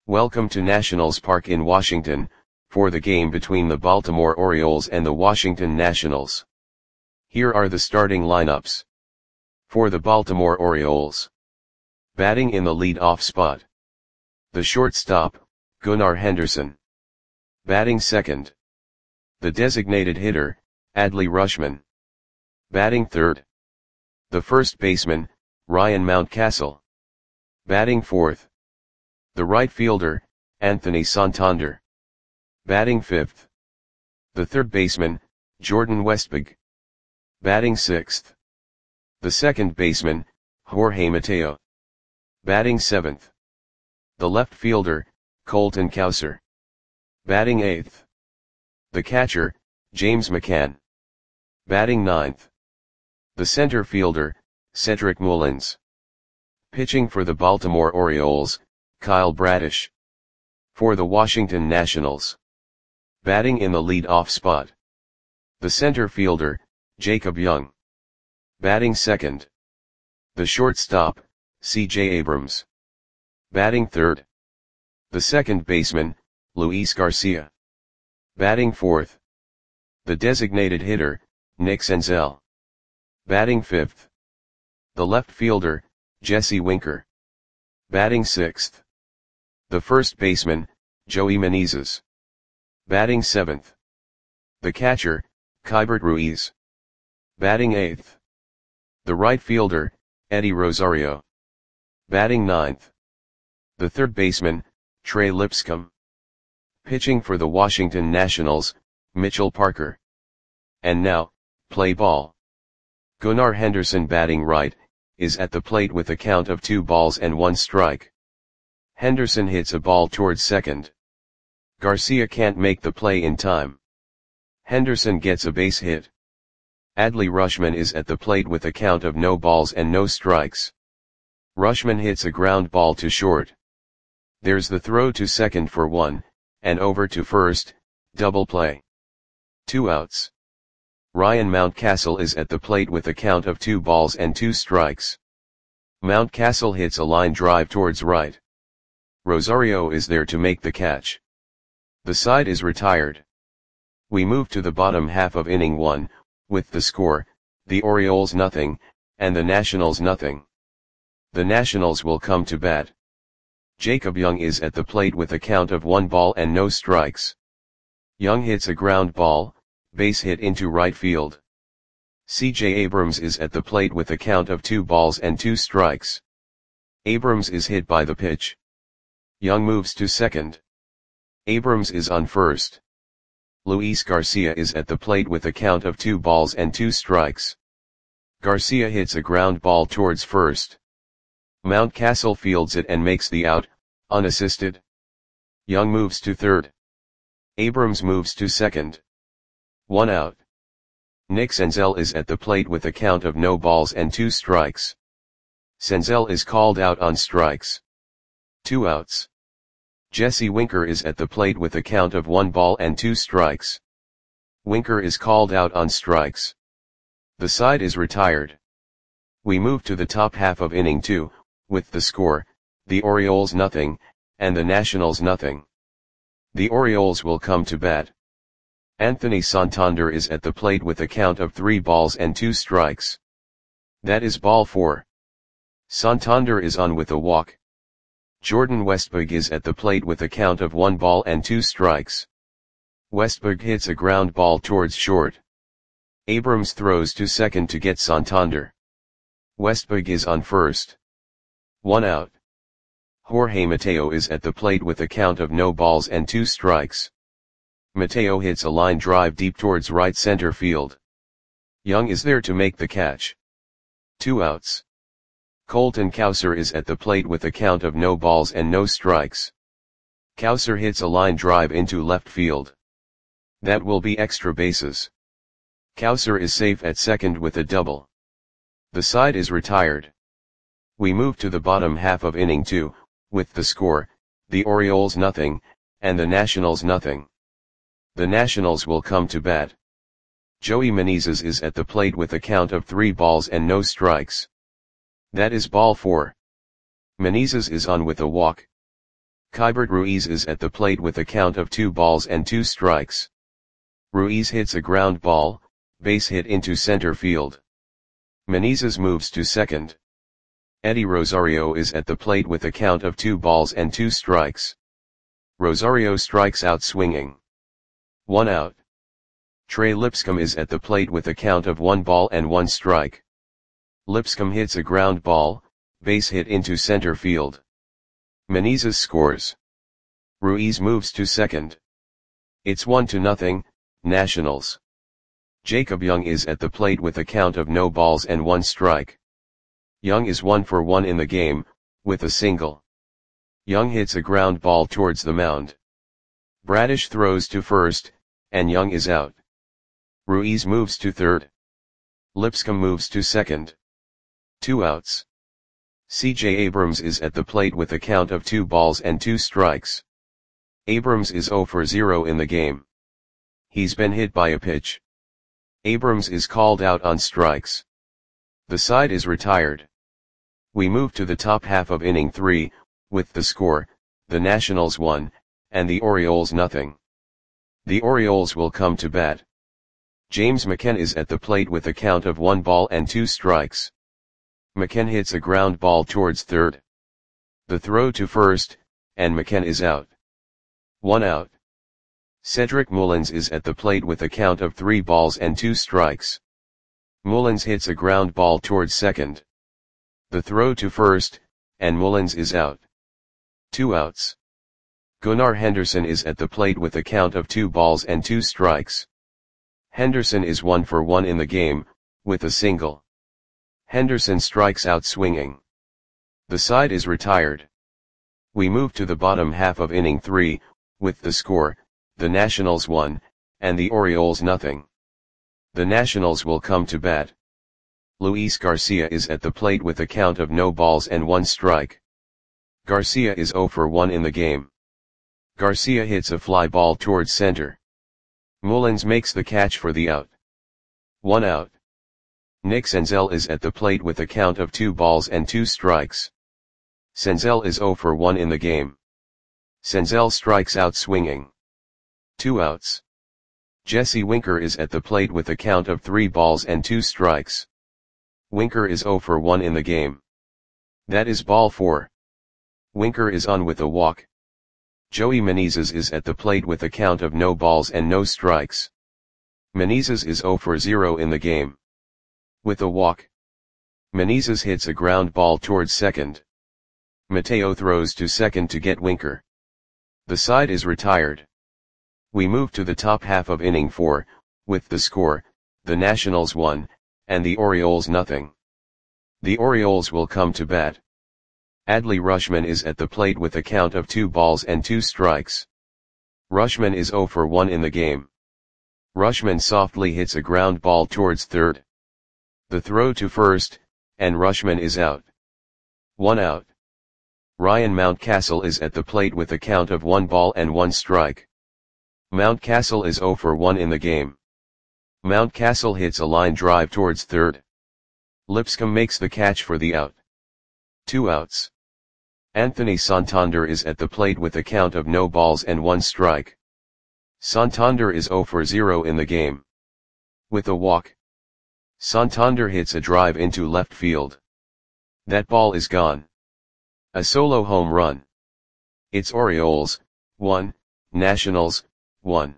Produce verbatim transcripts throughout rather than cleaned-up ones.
Welcome to Nationals Park in Washington, for the game between the Baltimore Orioles and the Washington Nationals. Here are the starting lineups. For the Baltimore Orioles. Batting in the lead-off spot. The shortstop, Gunnar Henderson. Batting second. The designated hitter, Adley Rutschman. Batting third. The first baseman, Ryan Mountcastle. Batting fourth. The right fielder, Anthony Santander. Batting fifth. The third baseman, Jordan Westburg. Batting sixth. The second baseman, Jorge Mateo. Batting seventh. The left fielder, Colton Cowser. Batting eighth. The catcher, James McCann. Batting ninth. The center fielder, Cedric Mullins. Pitching for the Baltimore Orioles, Kyle Bradish. For the Washington Nationals. Batting in the lead-off spot. The center fielder, Jacob Young. Batting second. The shortstop, C J Abrams. Batting third. The second baseman, Luis Garcia. Batting fourth. The designated hitter, Nick Senzel. Batting fifth. The left fielder, Jesse Winker. Batting sixth. The first baseman, Joey Meneses. Batting seventh. The catcher, Keibert Ruiz. Batting eighth. The right fielder, Eddie Rosario. Batting ninth. The third baseman, Trey Lipscomb. Pitching for the Washington Nationals, Mitchell Parker. And now, play ball. Gunnar Henderson, batting right, is at the plate with a count of two balls and one strike. Henderson hits a ball towards second. Garcia can't make the play in time. Henderson gets a base hit. Adley Rutschman is at the plate with a count of no balls and no strikes. Rutschman hits a ground ball to short. There's the throw to second for one, and over to first, double play. Two outs. Ryan Mountcastle is at the plate with a count of two balls and two strikes. Mountcastle hits a line drive towards right. Rosario is there to make the catch. The side is retired. We move to the bottom half of inning one, with the score, the Orioles nothing, and the Nationals nothing. The Nationals will come to bat. Jacob Young is at the plate with a count of one ball and no strikes. Young hits a ground ball, base hit into right field. C J Abrams is at the plate with a count of two balls and two strikes. Abrams is hit by the pitch. Young moves to second. Abrams is on first. Luis Garcia is at the plate with a count of two balls and two strikes. Garcia hits a ground ball towards first. Mountcastle fields it and makes the out, unassisted. Young moves to third. Abrams moves to second. One out. Nick Senzel is at the plate with a count of no balls and two strikes. Senzel is called out on strikes. Two outs. Jesse Winker is at the plate with a count of one ball and two strikes. Winker is called out on strikes. The side is retired. We move to the top half of inning two, with the score, the Orioles nothing, and the Nationals nothing. The Orioles will come to bat. Anthony Santander is at the plate with a count of three balls and two strikes. That is ball four. Santander is on with a walk. Jordan Westburg is at the plate with a count of one ball and two strikes. Westburg hits a ground ball towards short. Abrams throws to second to get Santander. Westburg is on first. One out. Jorge Mateo is at the plate with a count of no balls and two strikes. Mateo hits a line drive deep towards right center field. Young is there to make the catch. Two outs. Colton Cowser is at the plate with a count of no balls and no strikes. Cowser hits a line drive into left field. That will be extra bases. Cowser is safe at second with a double. The side is retired. We move to the bottom half of inning two, with the score, the Orioles nothing, and the Nationals nothing. The Nationals will come to bat. Joey Meneses is at the plate with a count of three balls and no strikes. That is ball four. Meneses is on with a walk. Keibert Ruiz is at the plate with a count of two balls and two strikes. Ruiz hits a ground ball, base hit into center field. Meneses moves to second. Eddie Rosario is at the plate with a count of two balls and two strikes. Rosario strikes out swinging. One out. Trey Lipscomb is at the plate with a count of one ball and one strike. Lipscomb hits a ground ball, base hit into center field. Meneses scores. Ruiz moves to second. It's one to nothing, Nationals. Jacob Young is at the plate with a count of no balls and one strike. Young is one for one in the game, with a single. Young hits a ground ball towards the mound. Bradish throws to first, and Young is out. Ruiz moves to third. Lipscomb moves to second. Two outs. C J Abrams is at the plate with a count of two balls and two strikes. Abrams is zero for zero in the game. He's been hit by a pitch. Abrams is called out on strikes. The side is retired. We move to the top half of inning three, with the score, the Nationals one, and the Orioles nothing. The Orioles will come to bat. James McCann is at the plate with a count of one ball and two strikes. McCann hits a ground ball towards third. The throw to first, and McCann is out. One out. Cedric Mullins is at the plate with a count of three balls and two strikes. Mullins hits a ground ball towards second. The throw to first, and Mullins is out. Two outs. Gunnar Henderson is at the plate with a count of two balls and two strikes. Henderson is one for one in the game, with a single. Henderson strikes out swinging. The side is retired. We move to the bottom half of inning three, with the score, the Nationals one, and the Orioles nothing. The Nationals will come to bat. Luis Garcia is at the plate with a count of no balls and one strike. Garcia is zero for one in the game. Garcia hits a fly ball towards center. Mullins makes the catch for the out. One out. Nick Senzel is at the plate with a count of two balls and two strikes. Senzel is zero for one in the game. Senzel strikes out swinging. Two outs. Jesse Winker is at the plate with a count of three balls and two strikes. Winker is zero for one in the game. That is ball four. Winker is on with a walk. Joey Meneses is at the plate with a count of no balls and no strikes. Meneses is zero for zero in the game. With a walk. Meneses hits a ground ball towards second. Mateo throws to second to get Winker. The side is retired. We move to the top half of inning four, with the score, the Nationals one, and the Orioles nothing. The Orioles will come to bat. Adley Rutschman is at the plate with a count of two balls and two strikes. Rutschman is zero for one in the game. Rutschman softly hits a ground ball towards third. The throw to first, and Rutschman is out. One out. Ryan Mountcastle is at the plate with a count of one ball and one strike. Mountcastle is zero for one in the game. Mountcastle hits a line drive towards third. Lipscomb makes the catch for the out. Two outs. Anthony Santander is at the plate with a count of no balls and one strike. Santander is zero for zero in the game. With a walk. Santander hits a drive into left field. That ball is gone. A solo home run. It's Orioles, one, Nationals, one.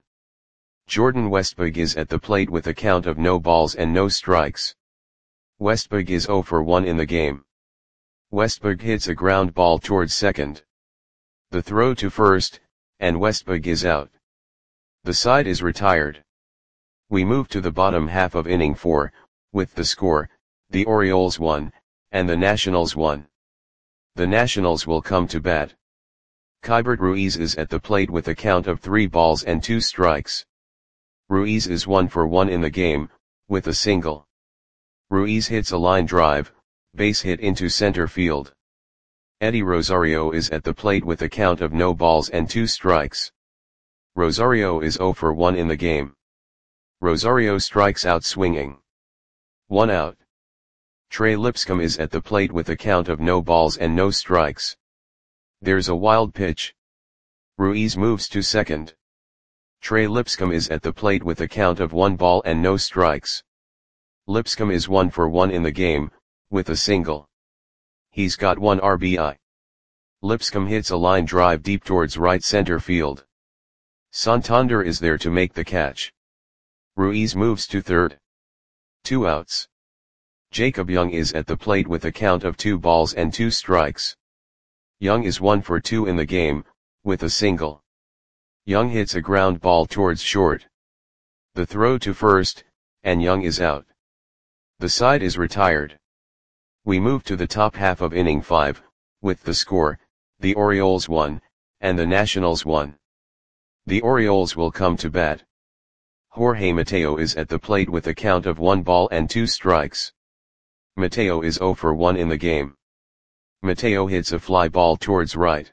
Jordan Westburg is at the plate with a count of no balls and no strikes. Westburg is zero for one in the game. Westburg hits a ground ball towards second. The throw to first, and Westburg is out. The side is retired. We move to the bottom half of inning four, with the score, the Orioles one, and the Nationals one. The Nationals will come to bat. Keibert Ruiz is at the plate with a count of three balls and two strikes. Ruiz is one for one in the game, with a single. Ruiz hits a line drive, base hit into center field. Eddie Rosario is at the plate with a count of no balls and two strikes. Rosario is zero for one in the game. Rosario strikes out swinging. One out. Trey Lipscomb is at the plate with a count of no balls and no strikes. There's a wild pitch. Ruiz moves to second. Trey Lipscomb is at the plate with a count of one ball and no strikes. Lipscomb is one for one in the game, with a single. He's got one R B I. Lipscomb hits a line drive deep towards right center field. Santander is there to make the catch. Ruiz moves to third. Two outs. Jacob Young is at the plate with a count of two balls and two strikes. Young is one for two in the game, with a single. Young hits a ground ball towards short. The throw to first, and Young is out. The side is retired. We move to the top half of inning five, with the score, the Orioles won, and the Nationals won. The Orioles will come to bat. Jorge Mateo is at the plate with a count of one ball and two strikes. Mateo is zero for one in the game. Mateo hits a fly ball towards right.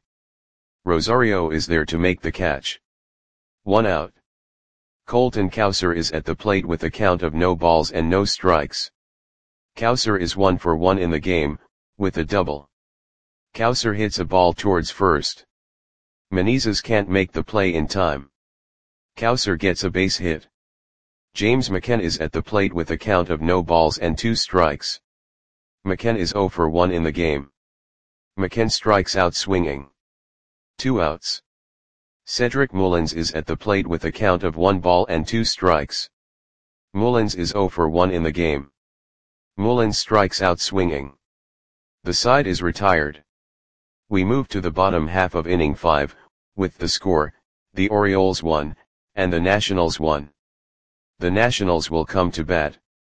Rosario is there to make the catch. One out. Colton Cowser is at the plate with a count of no balls and no strikes. Cowser is one for one in the game, with a double. Cowser hits a ball towards first. Menezes can't make the play in time. Cowser gets a base hit. James McCann is at the plate with a count of no balls and two strikes. McCann is zero for one in the game. McCann strikes out swinging. Two outs. Cedric Mullins is at the plate with a count of one ball and two strikes. Mullins is zero for one in the game. Mullins strikes out swinging. The side is retired. We move to the bottom half of inning five, with the score, the Orioles won, and the Nationals won. The Nationals will come to bat.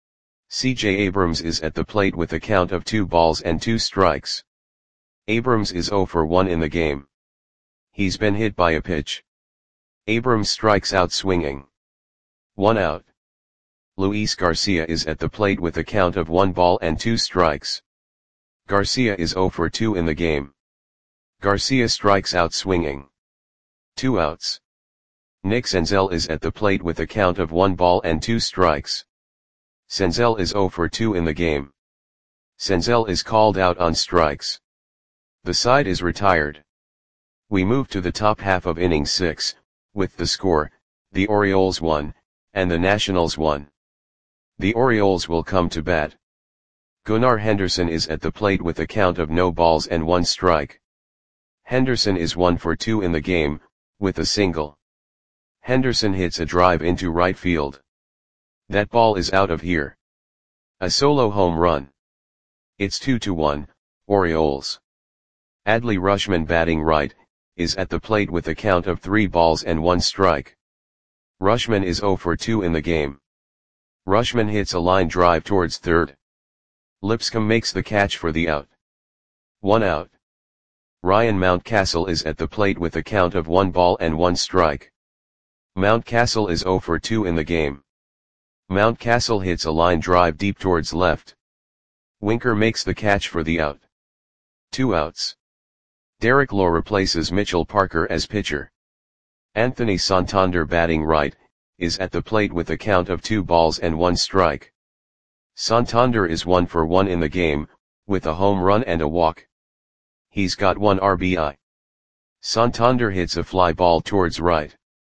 C J Abrams is at the plate with a count of two balls and two strikes. Abrams is zero for one in the game. He's been hit by a pitch. Abrams strikes out swinging. One out. Luis Garcia is at the plate with a count of one ball and two strikes. Garcia is zero for two in the game. Garcia strikes out swinging. Two outs. Nick Senzel is at the plate with a count of one ball and two strikes. Senzel is zero for two in the game. Senzel is called out on strikes. The side is retired. We move to the top half of inning six, with the score, the Orioles won, and the Nationals won. The Orioles will come to bat. Gunnar Henderson is at the plate with a count of no balls and one strike. Henderson is one for two in the game, with a single. Henderson hits a drive into right field. That ball is out of here. A solo home run. It's two to one, Orioles. Adley Rutschman, batting right, is at the plate with a count of three balls and one strike. Rutschman is zero for two in the game. Rutschman hits a line drive towards third. Lipscomb makes the catch for the out. One out. Ryan Mountcastle is at the plate with a count of one ball and one strike. Mountcastle is zero for two in the game. Mountcastle hits a line drive deep towards left. Winker makes the catch for the out. Two outs. Derek Lowe replaces Mitchell Parker as pitcher. Anthony Santander, batting right, is at the plate with a count of two balls and one strike. Santander is one for one in the game, with a home run and a walk. He's got one R B I. Santander hits a fly ball towards right.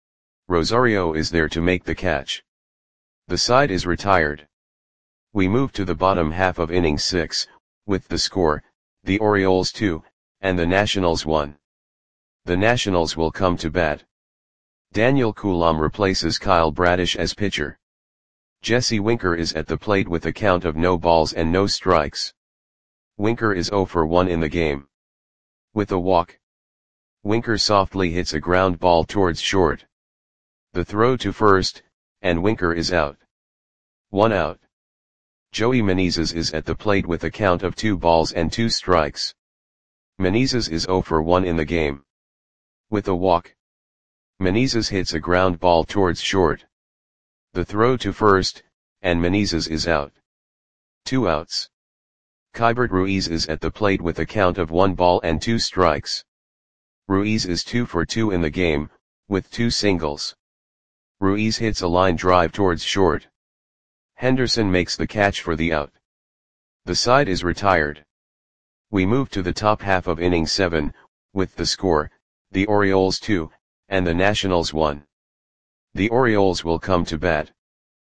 Rosario is there to make the catch. The side is retired. We move to the bottom half of inning six, with the score, the Orioles two, and the Nationals won. The Nationals will come to bat. Daniel Coulombe replaces Kyle Bradish as pitcher. Jesse Winker is at the plate with a count of no balls and no strikes. Winker is zero for one in the game. With a walk. Winker softly hits a ground ball towards short. The throw to first, and Winker is out. One out. Joey Menezes is at the plate with a count of two balls and two strikes. Menezes is zero for one in the game. With a walk. Menezes hits a ground ball towards short. The throw to first, and Menezes is out. Two outs. Keibert Ruiz is at the plate with a count of one ball and two strikes. Ruiz is two for two in the game, with two singles. Ruiz hits a line drive towards short. Henderson makes the catch for the out. The side is retired. We move to the top half of inning seven, with the score, the Orioles two, and the Nationals one. The Orioles will come to bat.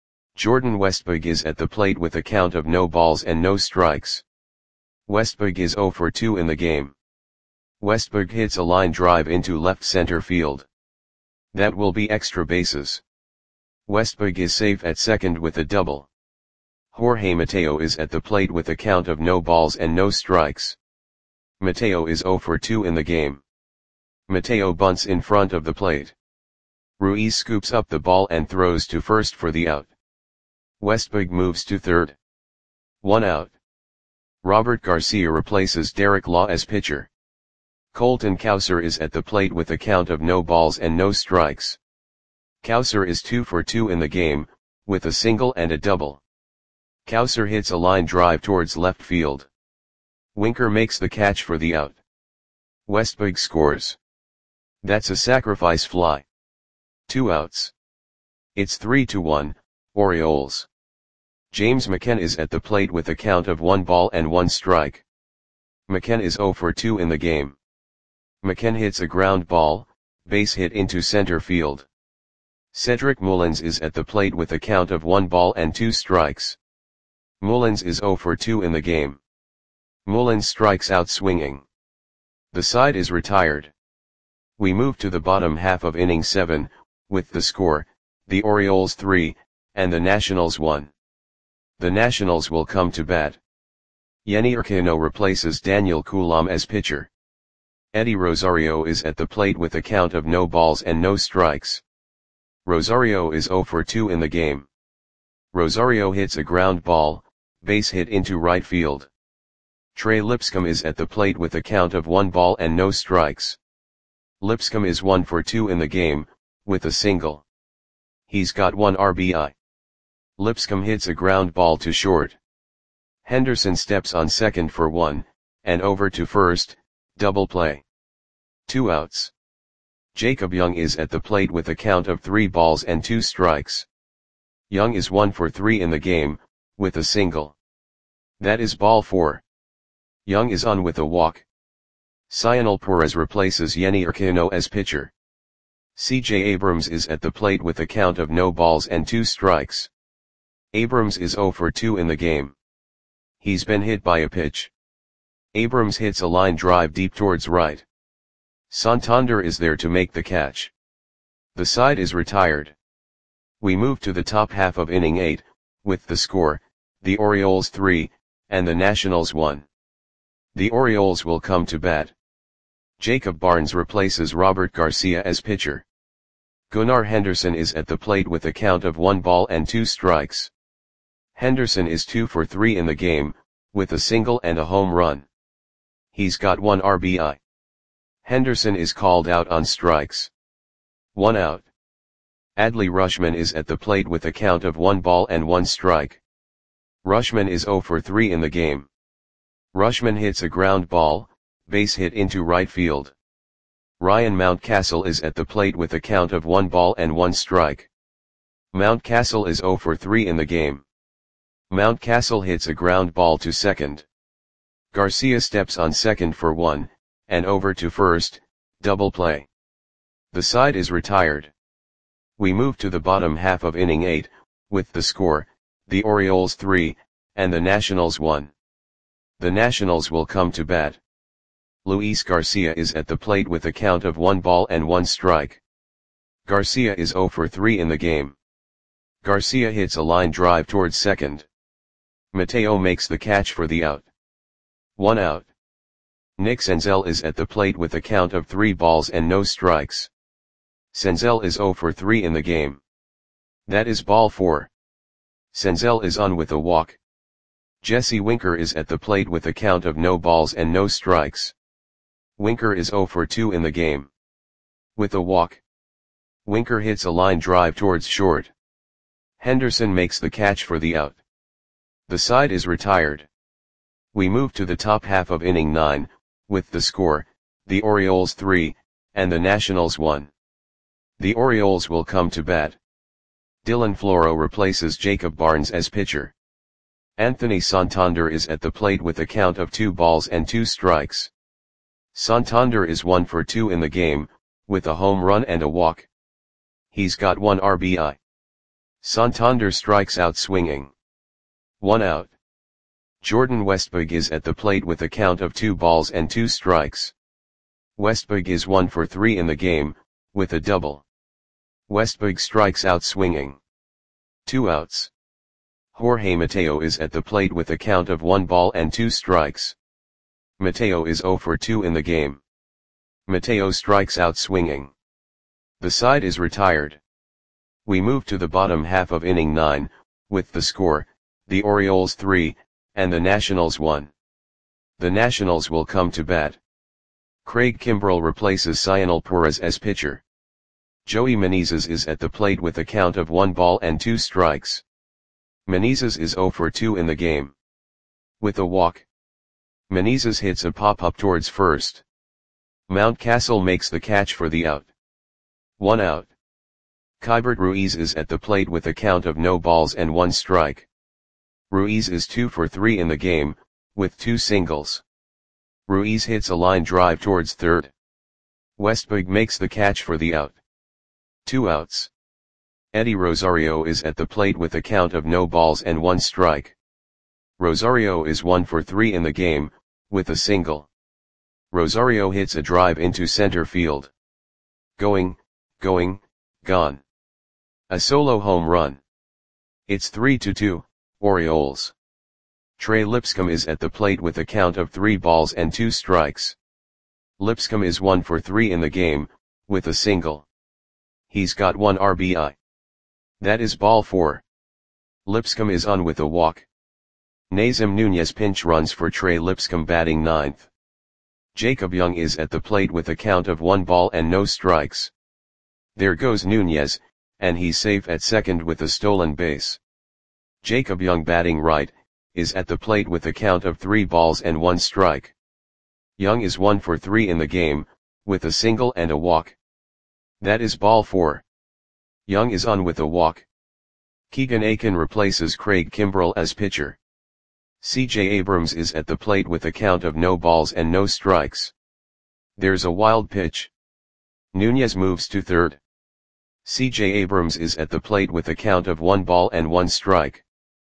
Jordan Westburg is at the plate with a count of no balls and no strikes. Westburg is zero for two in the game. Westburg hits a line drive into left center field. That will be extra bases. Westburg is safe at second with a double. Jorge Mateo is at the plate with a count of no balls and no strikes. Mateo is zero for two in the game. Mateo bunts in front of the plate. Ruiz scoops up the ball and throws to first for the out. Westburg moves to third. One out. Robert Garcia replaces Derek Law as pitcher. Colton Cowser is at the plate with a count of no balls and no strikes. Cowser is two for two in the game, with a single and a double. Cowser hits a line drive towards left field. Winker makes the catch for the out. Westburg scores. That's a sacrifice fly. Two outs. It's three to one, Orioles. James McCann is at the plate with a count of one ball and one strike. McCann is zero for two in the game. McCann hits a ground ball, base hit into center field. Cedric Mullins is at the plate with a count of one ball and two strikes. Mullins is zero for two in the game. Mullins strikes out swinging. The side is retired. We move to the bottom half of inning seven, with the score, the Orioles three, and the Nationals one. The Nationals will come to bat. Yenny Urquiano replaces Daniel Coulombe as pitcher. Eddie Rosario is at the plate with a count of no balls and no strikes. Rosario is zero for two in the game. Rosario hits a ground ball, base hit into right field. Trey Lipscomb is at the plate with a count of one ball and no strikes. Lipscomb is one for two in the game, with a single. He's got one R B I. Lipscomb hits a ground ball to short. Henderson steps on second for one, and over to first, double play. Two outs. Jacob Young is at the plate with a count of three balls and two strikes. Young is one for three in the game, with a single. That is ball four. Young is on with a walk. Cionel Perez replaces Yenny Urquiano as pitcher. C J Abrams is at the plate with a count of no balls and two strikes. Abrams is zero for two in the game. He's been hit by a pitch. Abrams hits a line drive deep towards right. Santander is there to make the catch. The side is retired. We move to the top half of inning eight, with the score, the Orioles three, and the Nationals one. The Orioles will come to bat. Jacob Barnes replaces Robert Garcia as pitcher. Gunnar Henderson is at the plate with a count of one ball and two strikes. Henderson is two for three in the game, with a single and a home run. He's got one R B I. Henderson is called out on strikes. One out. Adley Rutschman is at the plate with a count of one ball and one strike. Rutschman is zero for three in the game. Rutschman hits a ground ball, base hit into right field. Ryan Mountcastle is at the plate with a count of one ball and one strike. Mountcastle is zero for three in the game. Mountcastle hits a ground ball to second. Garcia steps on second for one, and over to first, double play. The side is retired. We move to the bottom half of inning eight, with the score, the Orioles three, and the Nationals one. The Nationals will come to bat. Luis Garcia is at the plate with a count of one ball and one strike. Garcia is zero for three in the game. Garcia hits a line drive towards second. Mateo makes the catch for the out. One out. Nick Senzel is at the plate with a count of three balls and no strikes. Senzel is zero for three in the game. That is ball four. Senzel is on with a walk. Jesse Winker is at the plate with a count of no balls and no strikes. Winker is zero for two in the game. With a walk. Winker hits a line drive towards short. Henderson makes the catch for the out. The side is retired. We move to the top half of inning nine, with the score, the Orioles three, and the Nationals one. The Orioles will come to bat. Dylan Floro replaces Jacob Barnes as pitcher. Anthony Santander is at the plate with a count of two balls and two strikes. Santander is one for two in the game, with a home run and a walk. He's got one R B I. Santander strikes out swinging. One out. Jordan Westburg is at the plate with a count of two balls and two strikes. Westburg is one for three in the game, with a double. Westburg strikes out swinging. Two outs. Jorge Mateo is at the plate with a count of one ball and two strikes. Mateo is zero for two in the game. Mateo strikes out swinging. The side is retired. We move to the bottom half of inning nine, with the score, the Orioles three, and the Nationals one. The Nationals will come to bat. Craig Kimbrel replaces Cionel Perez as pitcher. Joey Menezes is at the plate with a count of one ball and two strikes. Menezes is zero for two in the game. With a walk. Menezes hits a pop-up towards first. Mountcastle makes the catch for the out. One out. Keibert Ruiz is at the plate with a count of no balls and one strike. Ruiz is two for three in the game, with two singles. Ruiz hits a line drive towards third. Westburg makes the catch for the out. Two outs. Eddie Rosario is at the plate with a count of no balls and one strike. Rosario is one for three in the game, with a single. Rosario hits a drive into center field. Going, going, gone. A solo home run. It's three to two, Orioles. Trey Lipscomb is at the plate with a count of three balls and two strikes. Lipscomb is one for three in the game, with a single. He's got one R B I. That is ball four. Lipscomb is on with a walk. Nazem Nunez pinch runs for Trey Lipscomb batting ninth. Jacob Young is at the plate with a count of one ball and no strikes. There goes Nunez, and he's safe at second with a stolen base. Jacob Young batting right, is at the plate with a count of three balls and one strike. Young is one for three in the game, with a single and a walk. That is ball four. Young is on with a walk. Keegan Akin replaces Craig Kimbrel as pitcher. C J Abrams is at the plate with a count of no balls and no strikes. There's a wild pitch. Nunez moves to third. C J Abrams is at the plate with a count of one ball and one strike.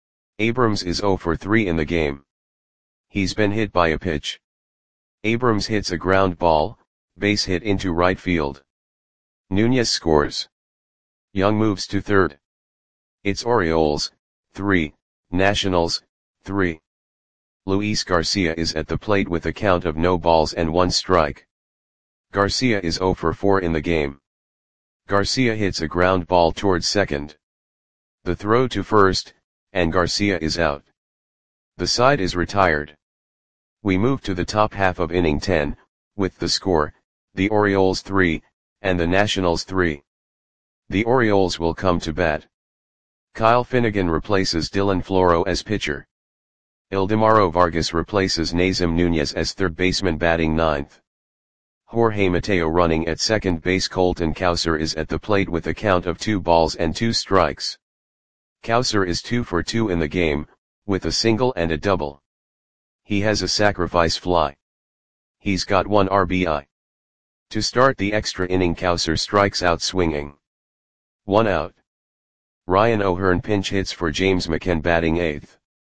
Abrams is zero for three in the game. He's been hit by a pitch. Abrams hits a ground ball, base hit into right field. Nunez scores. Young moves to third. It's Orioles, three, Nationals, three. Luis Garcia is at the plate with a count of no balls and one strike. Garcia is zero for four in the game. Garcia hits a ground ball towards second. The throw to first, and Garcia is out. The side is retired. We move to the top half of inning ten, with the score, the Orioles three, and the Nationals three. The Orioles will come to bat. Kyle Finnegan replaces Dylan Floro as pitcher. Ildemaro Vargas replaces Nazem Nunez as third baseman batting ninth. Jorge Mateo running at second base. Colton Cowser is at the plate with a count of two balls and two strikes. Cowser is two for two in the game, with a single and a double. He has a sacrifice fly. He's got one R B I. To start the extra inning, Cowser strikes out swinging. One out. Ryan O'Hearn pinch hits for James McCann batting eighth.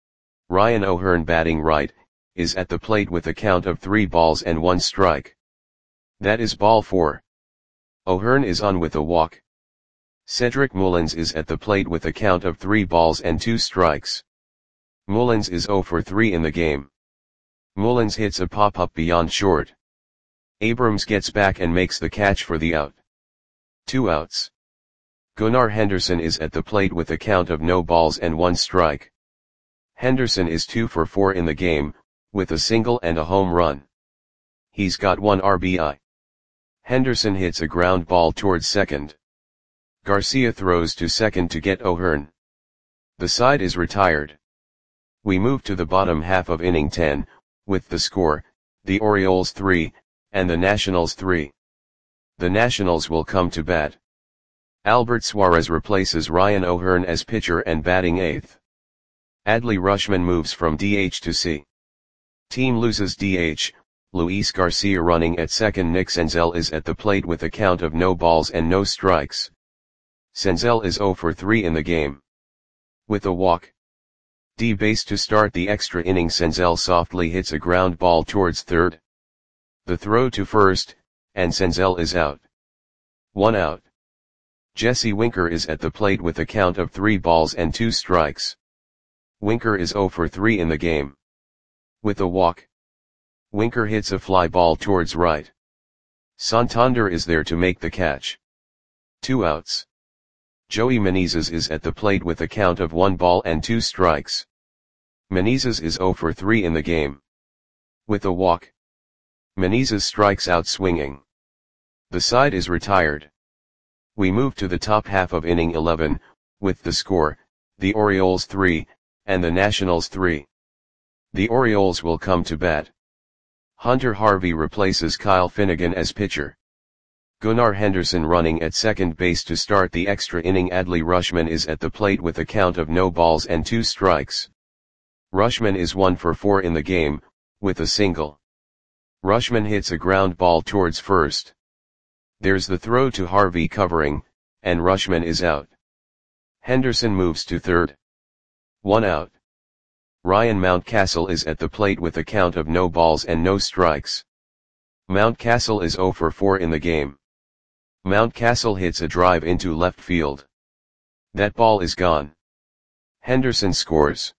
Ryan O'Hearn batting right, is at the plate with a count of three balls and one strike. That is ball four. O'Hearn is on with a walk. Cedric Mullins is at the plate with a count of three balls and two strikes. Mullins is zero for three in the game. Mullins hits a pop-up beyond short. Abrams gets back and makes the catch for the out. Two outs. Gunnar Henderson is at the plate with a count of no balls and one strike. Henderson is two for four in the game, with a single and a home run. He's got one R B I. Henderson hits a ground ball towards second. Garcia throws to second to get O'Hearn. The side is retired. We move to the bottom half of inning ten, with the score, the Orioles three, and the Nationals three. The Nationals will come to bat. Albert Suarez replaces Ryan O'Hearn as pitcher and batting eighth. Adley Rutschman moves from D H to C. Team loses D H, Luis Garcia running at second. Nick Senzel is at the plate with a count of no balls and no strikes. Senzel is zero for three in the game. With a walk. D base to start the extra inning. Senzel softly hits a ground ball towards third. The throw to first, and Senzel is out. One out. Jesse Winker is at the plate with a count of three balls and two strikes. Winker is zero for three in the game. With a walk. Winker hits a fly ball towards right. Santander is there to make the catch. Two outs. Joey Menezes is at the plate with a count of one ball and two strikes. Menezes is zero for three in the game. With a walk. Menezes strikes out swinging. The side is retired. We move to the top half of inning eleven, with the score, the Orioles three, and the Nationals three. The Orioles will come to bat. Hunter Harvey replaces Kyle Finnegan as pitcher. Gunnar Henderson running at second base to start the extra inning. Adley Rutschman is at the plate with a count of no balls and two strikes. Rutschman is one for four in the game, with a single. Rutschman hits a ground ball towards first. There's the throw to Harvey covering, and Rutschman is out. Henderson moves to third. One out. Ryan Mountcastle is at the plate with a count of no balls and no strikes. Mountcastle is zero for four in the game. Mountcastle hits a drive into left field. That ball is gone. Henderson scores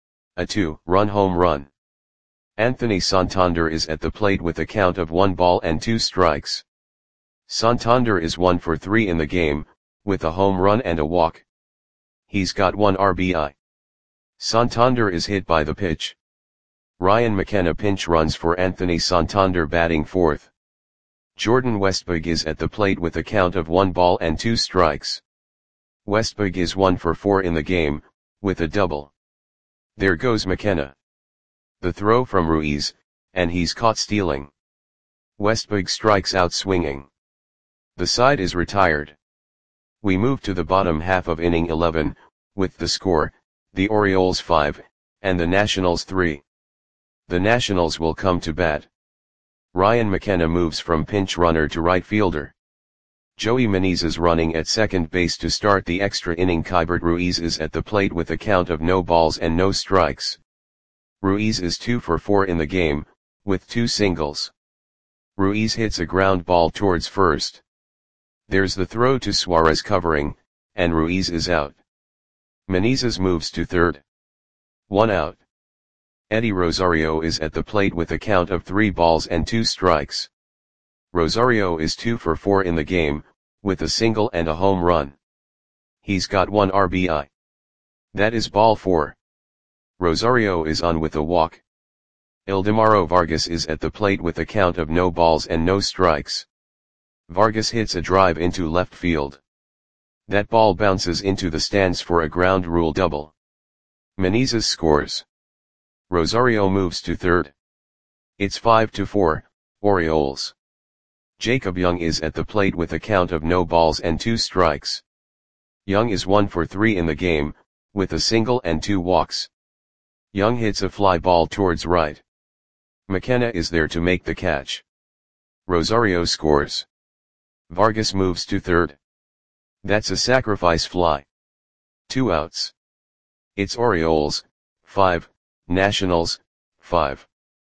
a two-run home run. Anthony Santander is at the plate with a count of one ball and two strikes. Santander is one for three in the game, with a home run and a walk. He's got one R B I. Santander is hit by the pitch. Ryan McKenna pinch runs for Anthony Santander batting fourth. Jordan Westburg is at the plate with a count of one ball and two strikes. Westburg is one for four in the game, with a double. There goes McKenna. The throw from Ruiz, and he's caught stealing. Westburg strikes out swinging. The side is retired. We move to the bottom half of inning eleven, with the score, the Orioles five, and the Nationals three. The Nationals will come to bat. Ryan McKenna moves from pinch runner to right fielder. Joey Menezes running at second base to start the extra inning. Keibert Ruiz is at the plate with a count of no balls and no strikes. Ruiz is two for four in the game, with two singles. Ruiz hits a ground ball towards first. There's the throw to Suarez covering, and Ruiz is out. Menezes moves to third. One out. Eddie Rosario is at the plate with a count of three balls and two strikes. Rosario is two for four in the game, with a single and a home run. He's got one R B I. That is ball four. Rosario is on with a walk. Ildemaro Vargas is at the plate with a count of no balls and no strikes. Vargas hits a drive into left field. That ball bounces into the stands for a ground rule double. Menezes scores. Rosario moves to third. It's five to four, Orioles. Jacob Young is at the plate with a count of no balls and two strikes. Young is one for three in the game, with a single and two walks. Young hits a fly ball towards right. McKenna is there to make the catch. Rosario scores. Vargas moves to third. That's a sacrifice fly. Two outs. It's Orioles, five, Nationals, five.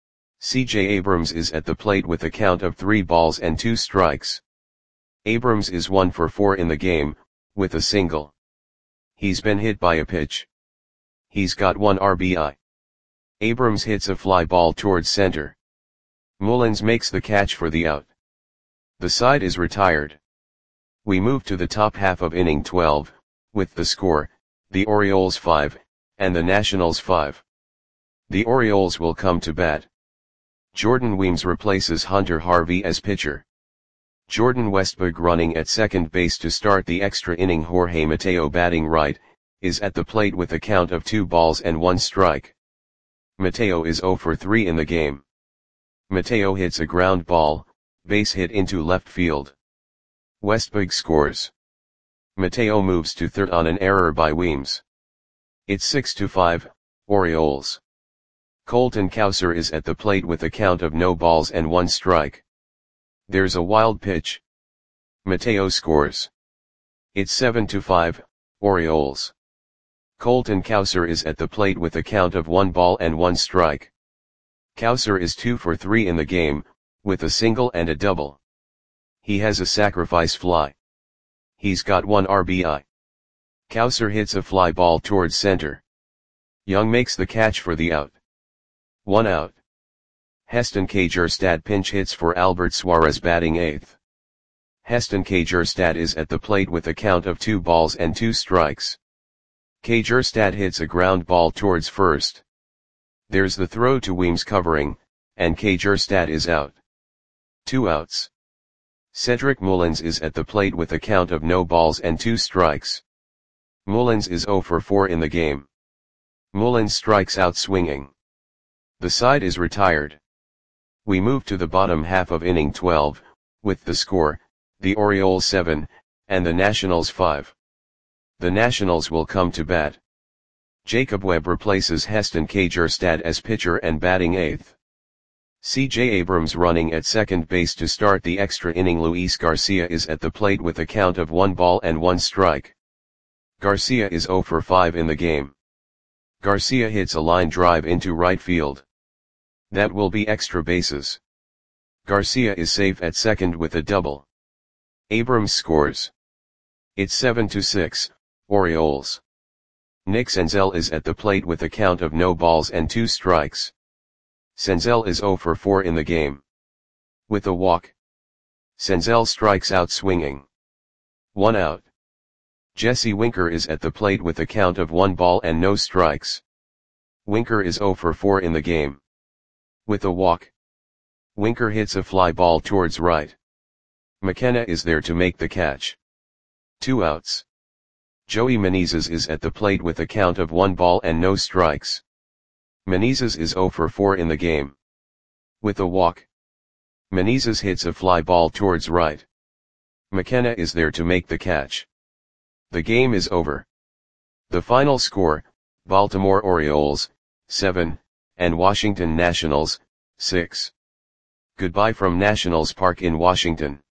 C J Abrams is at the plate with a count of three balls and two strikes. Abrams is one for four in the game, with a single. He's been hit by a pitch. He's got one R B I. Abrams hits a fly ball towards center. Mullins makes the catch for the out. The side is retired. We move to the top half of inning twelve, with the score, the Orioles five, and the Nationals five. The Orioles will come to bat. Jordan Weems replaces Hunter Harvey as pitcher. Jordan Westburg running at second base to start the extra inning. Jorge Mateo batting right, is at the plate with a count of two balls and one strike. Mateo is zero for three in the game. Mateo hits a ground ball, base hit into left field. Westburg scores. Mateo moves to third on an error by Weems. It's six to five, Orioles. Colton Cowser is at the plate with a count of no balls and one strike. There's a wild pitch. Mateo scores. It's seven to five, Orioles. Colton Cowser is at the plate with a count of one ball and one strike. Cowser is two for three in the game, with a single and a double. He has a sacrifice fly. He's got one R B I. Cowser hits a fly ball towards center. Young makes the catch for the out. One out. Heston Kjerstad pinch hits for Albert Suarez batting eighth. Heston Kjerstad is at the plate with a count of two balls and two strikes. Kjerstad hits a ground ball towards first. There's the throw to Weems covering, and Kjerstad is out. Two outs. Cedric Mullins is at the plate with a count of no balls and two strikes. Mullins is zero for four in the game. Mullins strikes out swinging. The side is retired. We move to the bottom half of inning twelve, with the score, the Orioles seven, and the Nationals five. The Nationals will come to bat. Jacob Webb replaces Heston Kjerstad as pitcher and batting eighth. C J Abrams running at second base to start the extra inning. Luis Garcia is at the plate with a count of one ball and one strike. Garcia is zero for five in the game. Garcia hits a line drive into right field. That will be extra bases. Garcia is safe at second with a double. Abrams scores. It's seven to six, Orioles. Nick Senzel is at the plate with a count of no balls and two strikes. Senzel is zero for four in the game. With a walk. Senzel strikes out swinging. One out. Jesse Winker is at the plate with a count of one ball and no strikes. Winker is zero for four in the game. With a walk. Winker hits a fly ball towards right. McKenna is there to make the catch. Two outs. Joey Menezes is at the plate with a count of one ball and no strikes. Menezes is zero for four in the game. With a walk. Menezes hits a fly ball towards right. McKenna is there to make the catch. The game is over. The final score, Baltimore Orioles, seven, and Washington Nationals, six. Goodbye from Nationals Park in Washington.